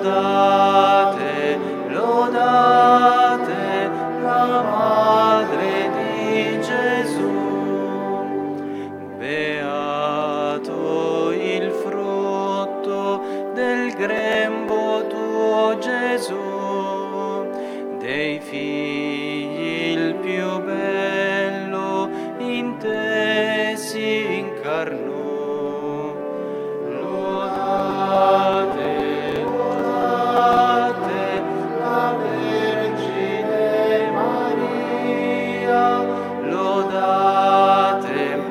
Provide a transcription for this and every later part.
lodate, lodate la Madre di Gesù. Beato il frutto del grembo tuo, Gesù, dei figli il più bello in te si incarnò. Lodate, lodate la Vergine Maria, lodate,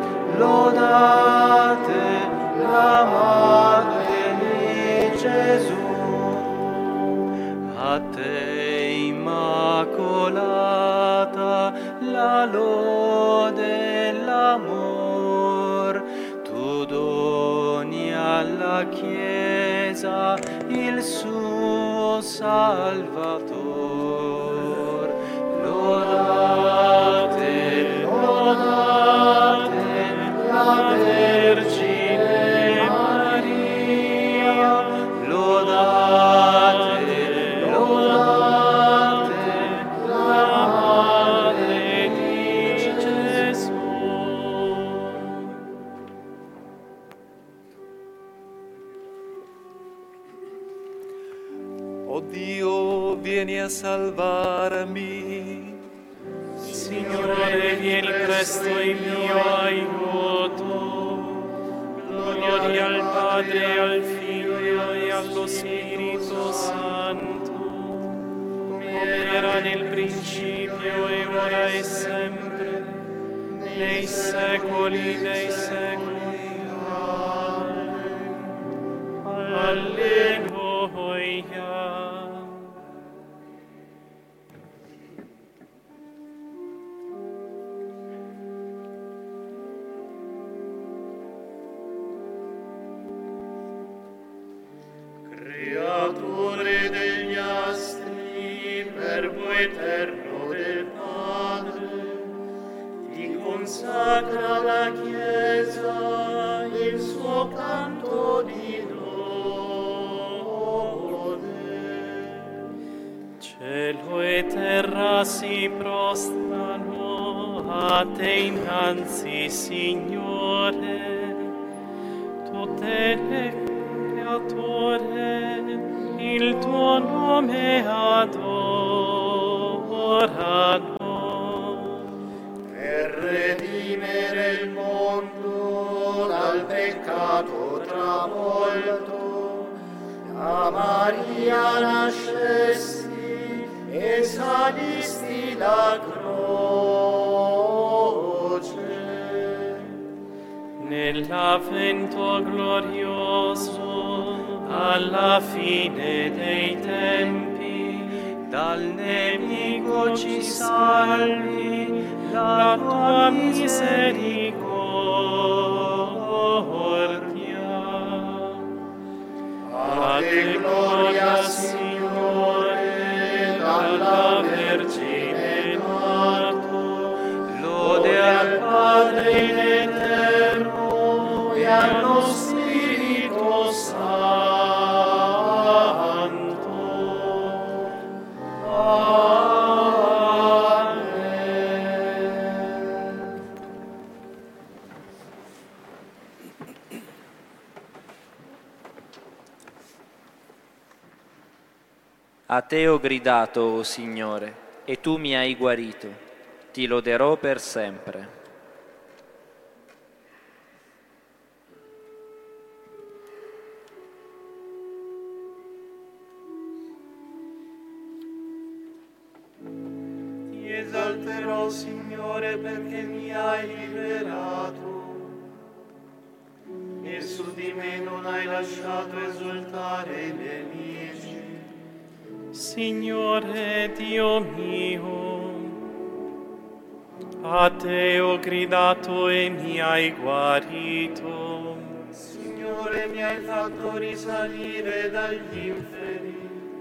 lodate la Madre di Gesù. A te immacolata la lode e l'amor, tu doni alla Chiesa il suo Salvator. Lodate, lodate la Vergine Maria, lodate, lodate la Madre di Gesù. O Dio, vieni a salvarmi. Signore, vieni presto in mio aiuto. Gloria al Padre, al Figlio e allo Spirito Santo, come era nel principio e ora e sempre, nei secoli dei secoli. Alleluia. Creatore degli astri, Verbo eterno del Padre, ti consacra la Chiesa il suo canto di lode. Cielo e terra si prostrano a te innanzi, Signore, tutte le creature il tuo nome adorano. Per redimere il mondo dal peccato travolto, da Maria nascesti e salisti la croce. Nell'avvento glorioso, alla fine dei tempi, dal nemico ci salvi, la tua misericordia. A te gloria, Signore, dalla Vergine nato, lode al Padre in eterno e allo Spirito Santo. A te ho gridato, o Signore, e tu mi hai guarito. Ti loderò per sempre. Ti esalterò, Signore, perché mi hai liberato e su di me non hai lasciato esultare i nemici. Signore Dio mio, a te ho gridato e mi hai guarito. Signore, mi hai fatto risalire dagli inferi.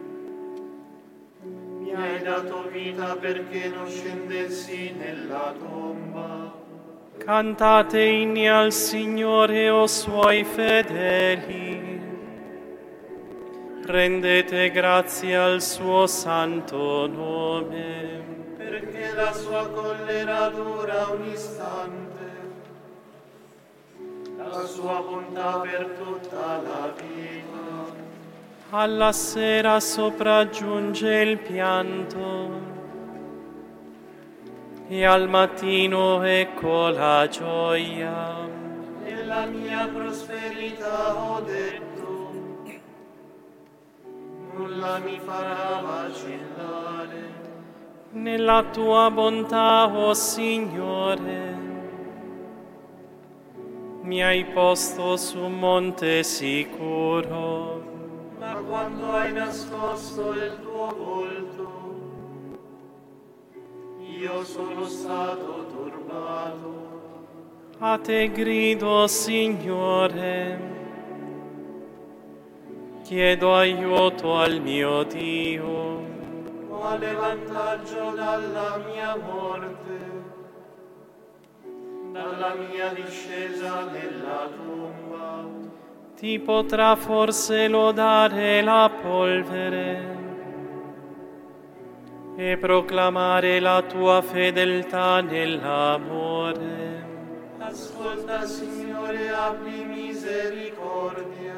Mi hai dato vita perché non scendessi nella tomba. Cantate inni al Signore, o suoi fedeli. Rendete grazie al suo santo nome. perché la sua collera dura un istante, la sua bontà per tutta la vita. Alla sera sopraggiunge il pianto e al mattino ecco la gioia. Nella mia prosperità ho detto, nulla mi farà vacillare. Nella tua bontà, o Signore, mi hai posto su un monte sicuro. Ma quando hai nascosto il tuo volto, io sono stato turbato. A te grido, Signore, chiedo aiuto al mio Dio. Quale vantaggio dalla mia morte, dalla mia discesa nella tomba? Ti potrà forse lodare la polvere e proclamare la tua fedeltà nell'amore. Ascolta, Signore, abbi misericordia.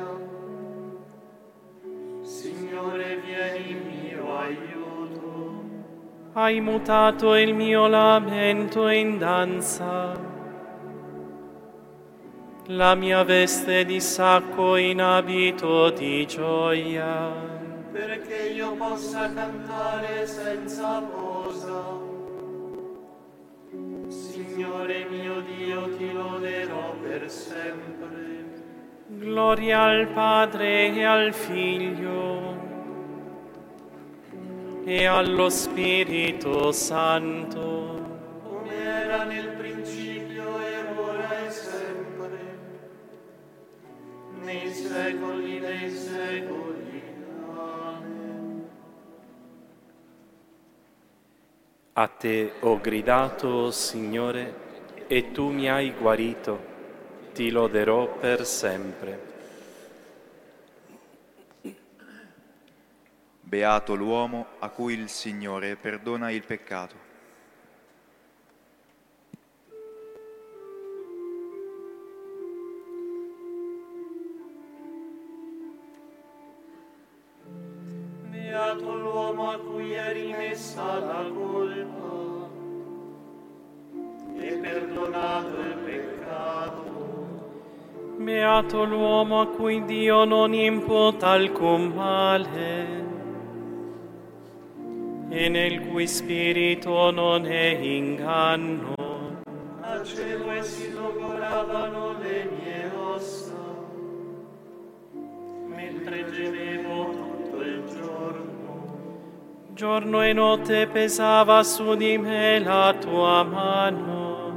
Signore, vieni mio aiuto. Hai mutato il mio lamento in danza, la mia veste di sacco in abito di gioia. Perché io possa cantare senza posa. Signore mio Dio, ti loderò per sempre. Gloria al Padre e al Figlio e allo Spirito Santo, Come era nel principio e ora e sempre, nei secoli dei secoli. Amen. a te ho gridato, Signore, e tu mi hai guarito. Ti loderò per sempre. Beato l'uomo a cui il Signore perdona il peccato. Beato l'uomo a cui è rimessa la colpa e perdonato il peccato. Beato l'uomo a cui Dio non imputa alcun male e nel cui spirito non è inganno. Facevo e si logoravano le mie ossa, mentre gemevo tutto il giorno. Giorno e notte pesava su di me la tua mano,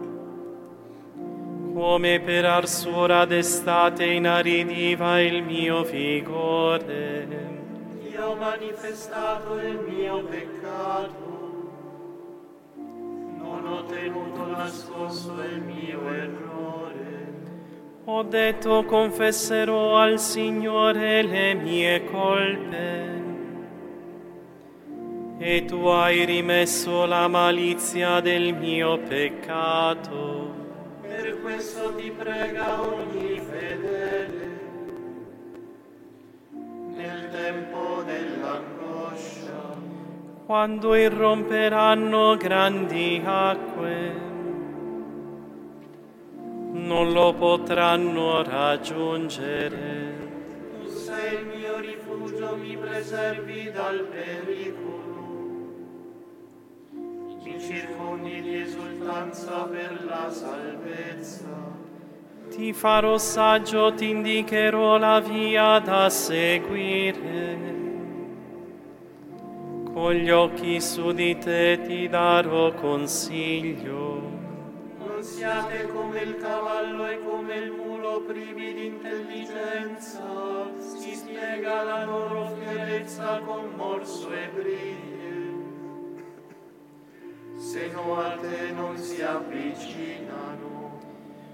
come per arsura d'estate inaridiva il mio vigore. Io ho manifestato il mio peccato, non ho tenuto nascosto il mio errore. Ho detto, confesserò al Signore le mie colpe, e tu hai rimesso la malizia del mio peccato. Per questo ti prega ogni fedele, nel tempo dell'angoscia. Quando irromperanno grandi acque, non lo potranno raggiungere. Tu sei il mio rifugio, mi preservi dal pericolo. Mi circondi di esultanza per la salvezza. Ti farò saggio, ti indicherò la via da seguire. Con gli occhi su di te ti darò consiglio. Non siate come il cavallo e come il mulo privi di intelligenza. Si spiega la loro fierezza con morso e briglie. Se no a te non si avvicinano.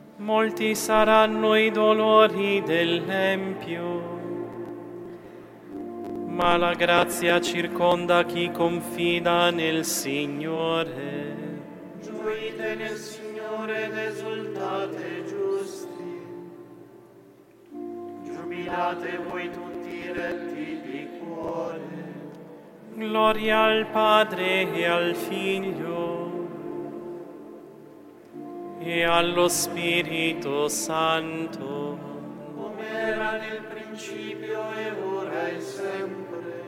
Molti saranno i dolori dell'empio, ma la grazia circonda chi confida nel Signore. Gioite nel Signore ed esultate giusti. Giubilate voi tutti retti di cuore. Gloria al Padre e al Figlio e allo Spirito Santo, Come era nel principio e ora e sempre,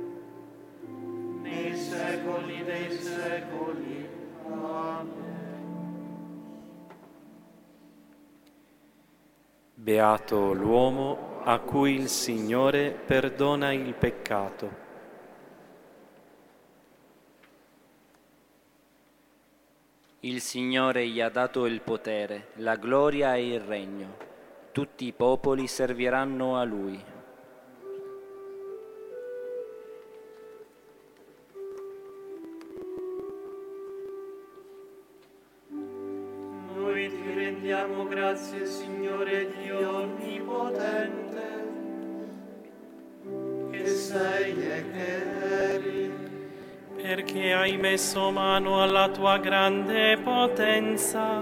nei secoli dei secoli. Amen. beato l'uomo a cui il Signore perdona il peccato. Il Signore gli ha dato il potere, la gloria e il regno. Tutti i popoli serviranno a Lui. Noi ti rendiamo grazie, Signore Dio Onnipotente, che sei e che eri, Perché hai messo mano alla tua grande potenza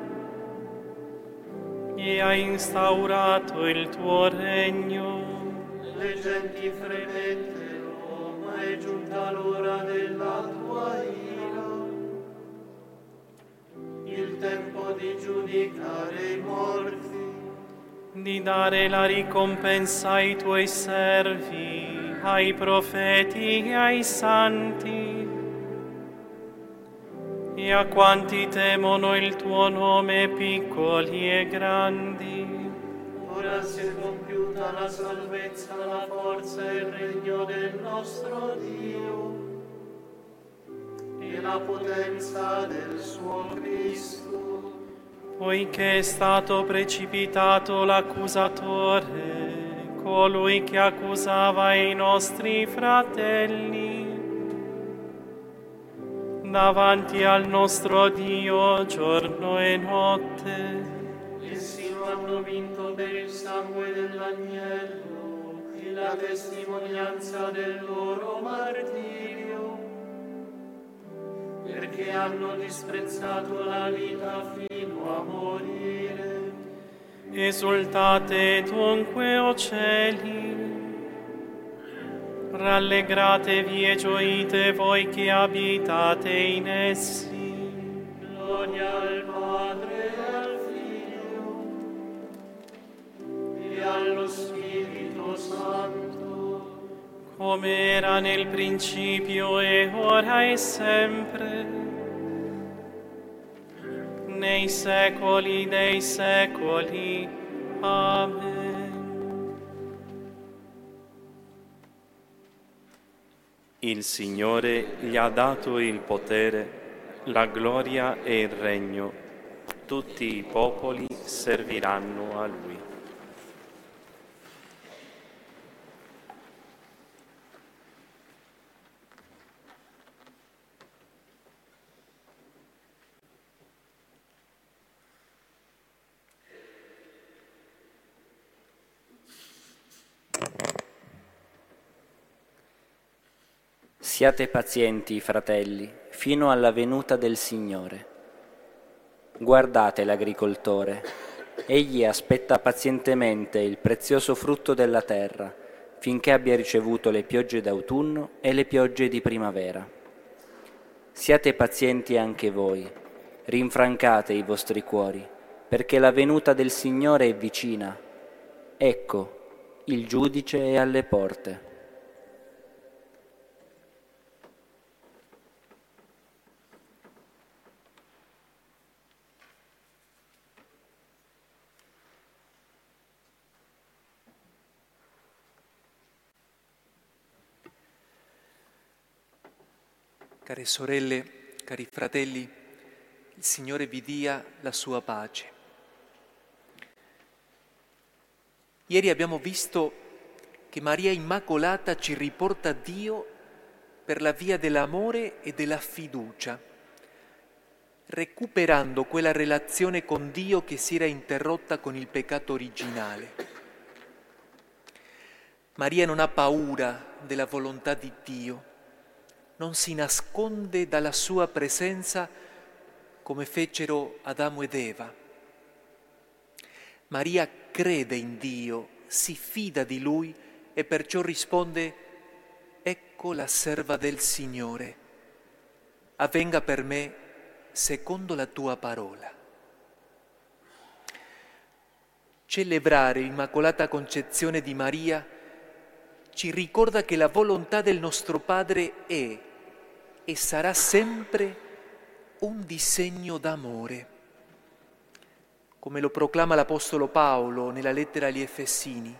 e hai instaurato il tuo regno. le genti fremettero, ma è giunta l'ora della tua ira, il tempo di giudicare i morti, Di dare la ricompensa ai tuoi servi, ai profeti e ai santi, e a quanti temono il tuo nome, piccoli e grandi. ora si è compiuta la salvezza, la forza e il regno del nostro Dio e la potenza del suo Cristo. Poiché è stato precipitato l'accusatore, colui che accusava i nostri fratelli, davanti al nostro Dio giorno e notte. Essi lo hanno vinto per il sangue dell'agnello e la testimonianza del loro martirio, perché hanno disprezzato la vita fino a morire. Esultate dunque, o cieli, rallegratevi e gioite voi che abitate in essi. Gloria al Padre e al Figlio e allo Spirito Santo, Come era nel principio e ora e sempre, nei secoli dei secoli. Amen. Il Signore gli ha dato il potere, la gloria e il regno. Tutti i popoli serviranno a Lui. Siate pazienti, fratelli, fino alla venuta del Signore. Guardate l'agricoltore. Egli aspetta pazientemente il prezioso frutto della terra, finché abbia ricevuto le piogge d'autunno e le piogge di primavera. Siate pazienti anche voi, rinfrancate i vostri cuori, perché la venuta del Signore è vicina. Ecco, il giudice è alle porte. Care sorelle, cari fratelli, il Signore vi dia la sua pace. Ieri abbiamo visto che Maria Immacolata ci riporta a Dio per la via dell'amore e della fiducia, recuperando quella relazione con Dio che si era interrotta con il peccato originale. Maria non ha paura della volontà di Dio, non si nasconde dalla sua presenza come fecero Adamo ed Eva. Maria crede in Dio, si fida di Lui e perciò risponde: ecco la serva del Signore, avvenga per me secondo la tua parola. Celebrare l'Immacolata Concezione di Maria ci ricorda che la volontà del nostro Padre è e sarà sempre un disegno d'amore. Come lo proclama l'Apostolo Paolo nella lettera agli Efesini: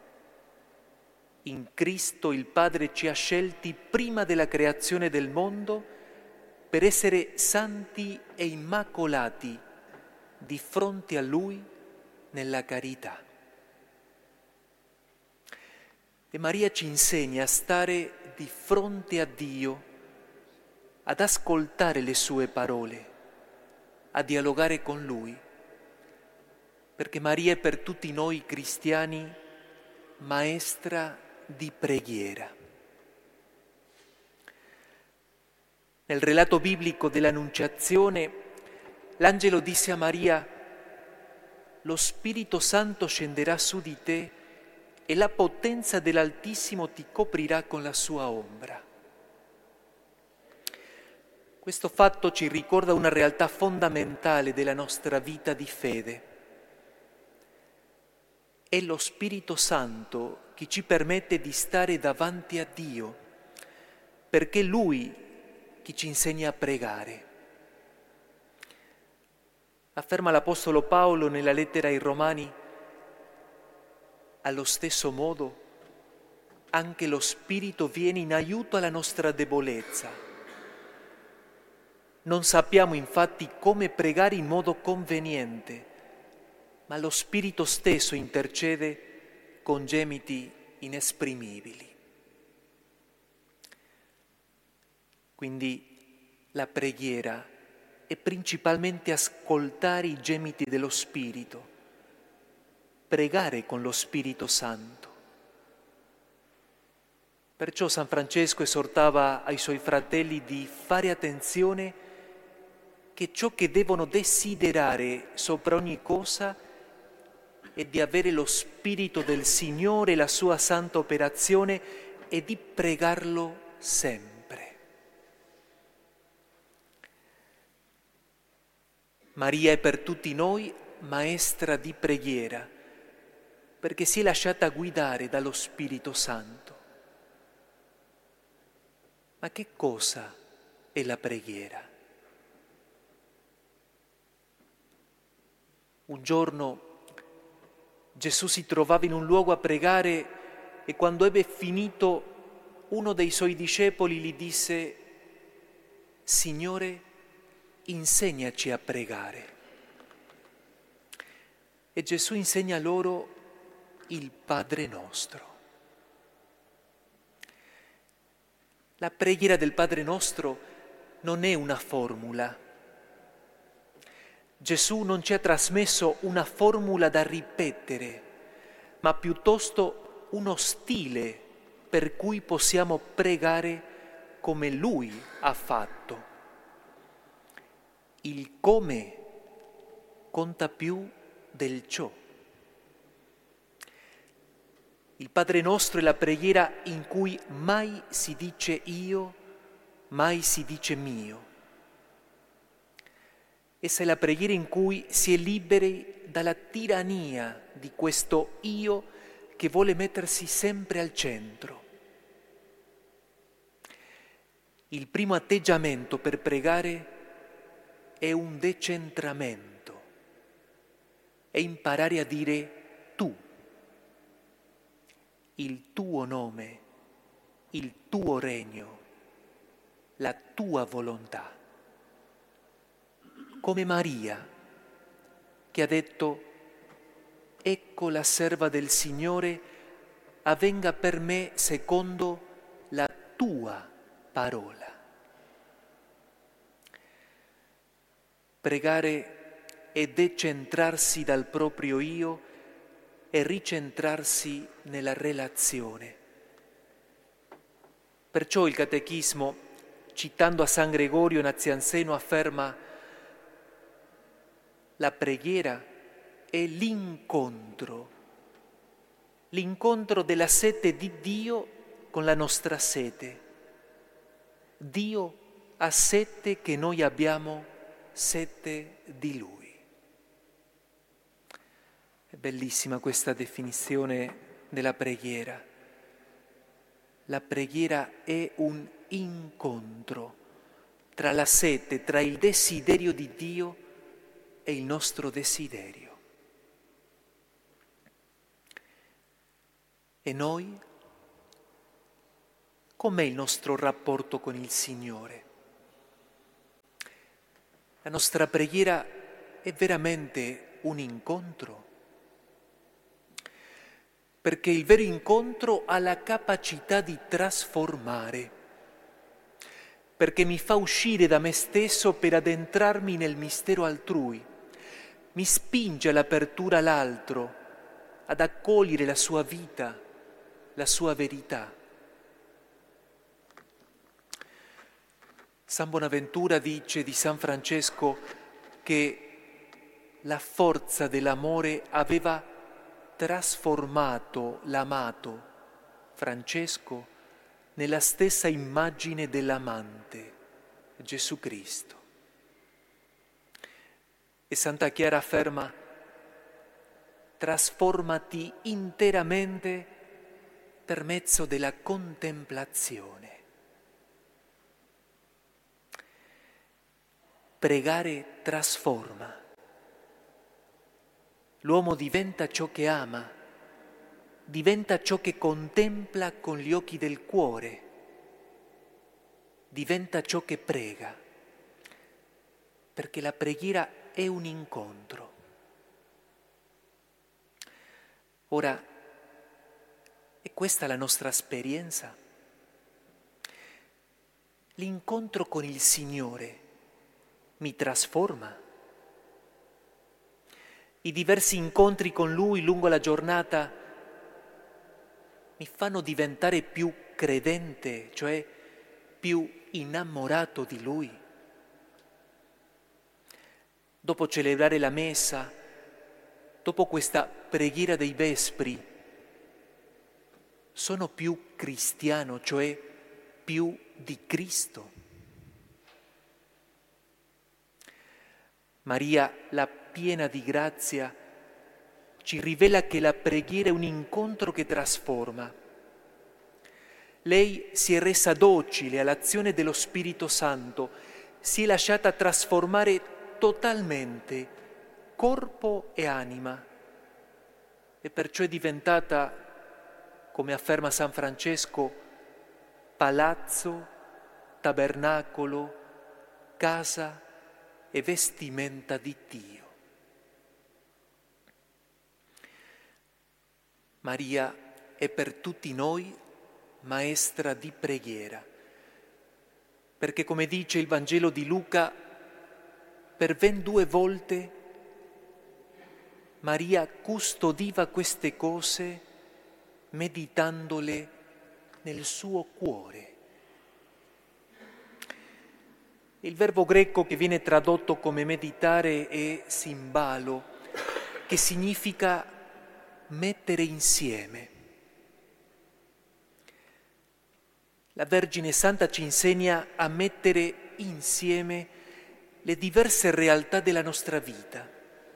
in Cristo il Padre ci ha scelti prima della creazione del mondo per essere santi e immacolati di fronte a Lui nella carità. E Maria ci insegna a stare di fronte a Dio, ad ascoltare le sue parole, a dialogare con Lui, perché Maria è per tutti noi cristiani maestra di preghiera. Nel relato biblico dell'Annunciazione, l'angelo disse a Maria: lo Spirito Santo scenderà su di te e la potenza dell'Altissimo ti coprirà con la sua ombra. Questo fatto ci ricorda una realtà fondamentale della nostra vita di fede. È lo Spirito Santo che ci permette di stare davanti a Dio, perché è Lui che ci insegna a pregare. Afferma l'Apostolo Paolo nella lettera ai Romani: allo stesso modo anche lo Spirito viene in aiuto alla nostra debolezza. Non sappiamo infatti come pregare in modo conveniente, ma lo Spirito stesso intercede con gemiti inesprimibili. Quindi la preghiera è principalmente ascoltare i gemiti dello Spirito, pregare con lo Spirito Santo. Perciò San Francesco esortava ai suoi fratelli di fare attenzione che ciò che devono desiderare sopra ogni cosa è di avere lo Spirito del Signore e la sua santa operazione e di pregarlo sempre. Maria è per tutti noi maestra di preghiera, perché si è lasciata guidare dallo Spirito Santo. Ma che cosa è la preghiera? Un giorno Gesù si trovava in un luogo a pregare e quando ebbe finito uno dei suoi discepoli gli disse: Signore, insegnaci a pregare. E Gesù insegna loro il Padre nostro. La preghiera del Padre nostro non è una formula. Gesù non ci ha trasmesso una formula da ripetere, ma piuttosto uno stile per cui possiamo pregare come Lui ha fatto. Il come conta più del ciò. Il Padre nostro è la preghiera in cui mai si dice io, mai si dice mio. Essa è la preghiera in cui si è liberi dalla tirannia di questo io che vuole mettersi sempre al centro. Il primo atteggiamento per pregare è un decentramento, è imparare a dire tu, il tuo nome, il tuo regno, la tua volontà. Come Maria, che ha detto: ecco la serva del Signore, avvenga per me secondo la tua parola. Pregare è decentrarsi dal proprio io e ricentrarsi nella relazione. Perciò il Catechismo, citando a San Gregorio Nazianzeno, afferma: la preghiera è l'incontro della sete di Dio con la nostra sete. Dio ha sete che noi abbiamo sete di Lui. È bellissima questa definizione della preghiera. La preghiera è un incontro tra la sete, tra il desiderio di Dio e il nostro desiderio. E noi? Com'è il nostro rapporto con il Signore? La nostra preghiera è veramente un incontro? Perché il vero incontro ha la capacità di trasformare, perché mi fa uscire da me stesso per addentrarmi nel mistero altrui, mi spinge all'apertura all'altro, ad accogliere la sua vita, la sua verità. San Bonaventura dice di San Francesco che la forza dell'amore aveva trasformato l'amato Francesco nella stessa immagine dell'amante, Gesù Cristo. E Santa Chiara afferma: trasformati interamente per mezzo della contemplazione. Pregare trasforma. L'uomo diventa ciò che ama, diventa ciò che contempla con gli occhi del cuore, diventa ciò che prega, perché la preghiera è un incontro. Ora, è questa la nostra esperienza? L'incontro con il Signore mi trasforma? I diversi incontri con Lui lungo la giornata mi fanno diventare più credente, cioè più innamorato di Lui? Dopo celebrare la messa, dopo questa preghiera dei vespri, sono più cristiano, cioè più di Cristo. Maria, la piena di grazia, ci rivela che la preghiera è un incontro che trasforma. Lei si è resa docile all'azione dello Spirito Santo, si è lasciata trasformare totalmente, corpo e anima, e perciò è diventata, come afferma San Francesco, palazzo, tabernacolo, casa e vestimenta di Dio. Maria è per tutti noi maestra di preghiera, perché come dice il Vangelo di Luca, per ben 2 volte Maria custodiva queste cose meditandole nel suo cuore. Il verbo greco che viene tradotto come meditare è simbalo, che significa mettere insieme. La Vergine Santa ci insegna a mettere insieme le diverse realtà della nostra vita.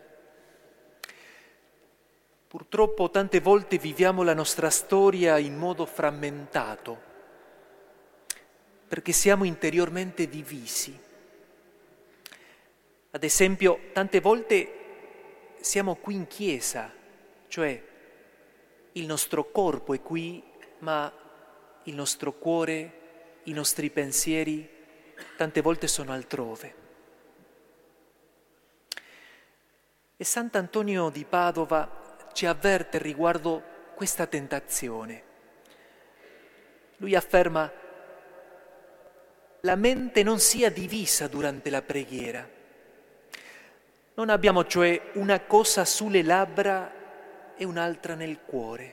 Purtroppo tante volte viviamo la nostra storia in modo frammentato, perché siamo interiormente divisi. Ad esempio, tante volte siamo qui in chiesa, cioè il nostro corpo è qui, ma il nostro cuore, i nostri pensieri tante volte sono altrove. E Sant'Antonio di Padova ci avverte riguardo questa tentazione. Lui afferma: la mente non sia divisa durante la preghiera. Non abbiamo cioè una cosa sulle labbra e un'altra nel cuore.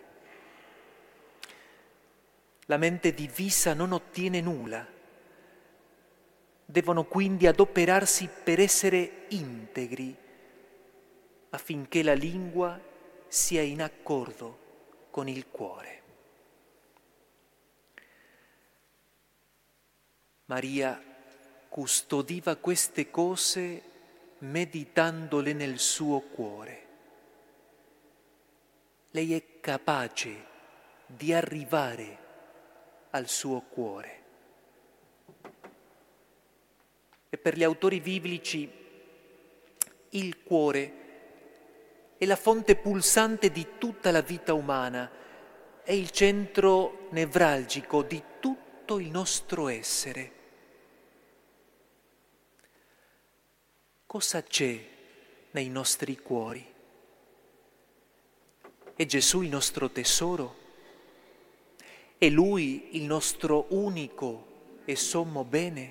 La mente divisa non ottiene nulla. Devono quindi adoperarsi per essere integri, affinché la lingua sia in accordo con il cuore. Maria custodiva queste cose meditandole nel suo cuore. Lei è capace di arrivare al suo cuore. E per gli autori biblici il cuore è la fonte pulsante di tutta la vita umana, è il centro nevralgico di tutto il nostro essere. Cosa c'è nei nostri cuori? È Gesù il nostro tesoro? È Lui il nostro unico e sommo bene?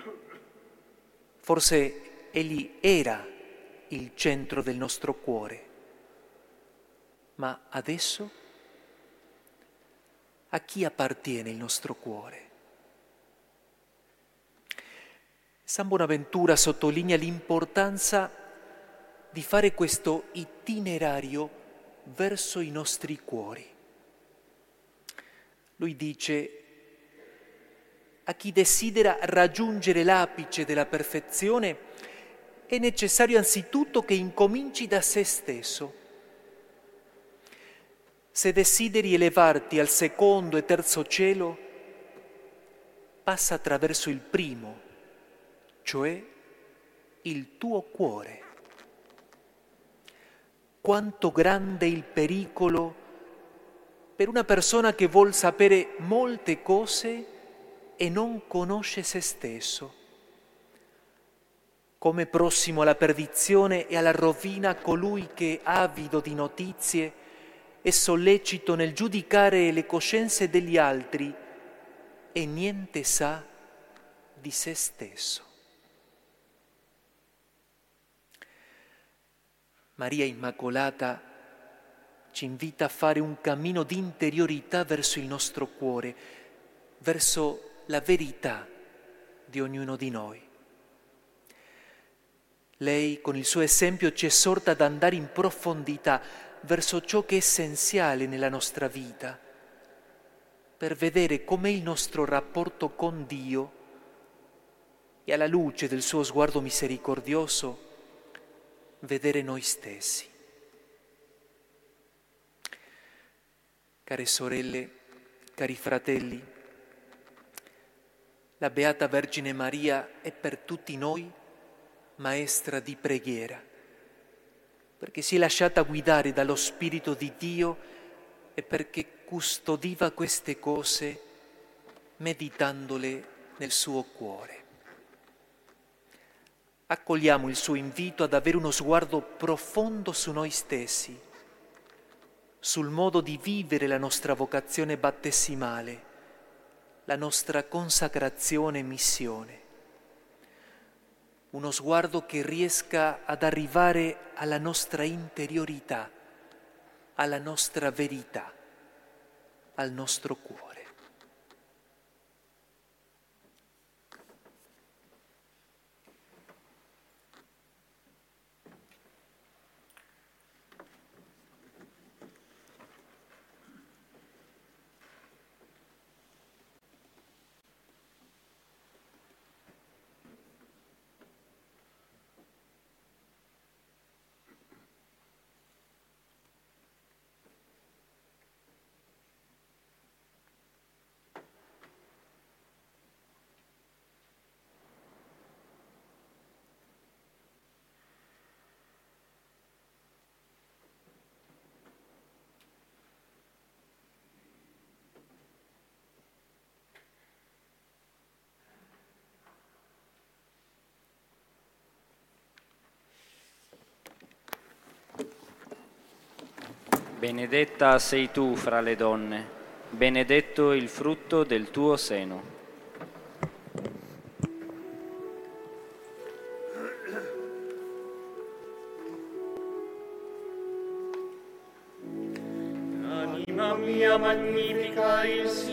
Forse Egli era il centro del nostro cuore, ma adesso a chi appartiene il nostro cuore? San Bonaventura sottolinea l'importanza di fare questo itinerario verso i nostri cuori. Lui dice: a chi desidera raggiungere l'apice della perfezione è necessario anzitutto che incominci da se stesso. Se desideri elevarti al secondo e terzo cielo, passa attraverso il primo, cioè il tuo cuore. Quanto grande il pericolo per una persona che vuol sapere molte cose e non conosce se stesso. Come prossimo alla perdizione e alla rovina colui che, avido di notizie, è sollecito nel giudicare le coscienze degli altri e niente sa di se stesso. Maria Immacolata ci invita a fare un cammino di interiorità verso il nostro cuore, verso la verità di ognuno di noi. Lei, con il suo esempio, ci esorta ad andare in profondità verso ciò che è essenziale nella nostra vita, per vedere com'è il nostro rapporto con Dio e, alla luce del suo sguardo misericordioso, vedere noi stessi. Care sorelle, cari fratelli, la Beata Vergine Maria è per tutti noi maestra di preghiera, perché si è lasciata guidare dallo Spirito di Dio e perché custodiva queste cose meditandole nel suo cuore. Accogliamo il suo invito ad avere uno sguardo profondo su noi stessi, sul modo di vivere la nostra vocazione battesimale, la nostra consacrazione e missione. Uno sguardo che riesca ad arrivare alla nostra interiorità, alla nostra verità, al nostro cuore. Benedetta sei tu fra le donne, benedetto il frutto del tuo seno. magnifica il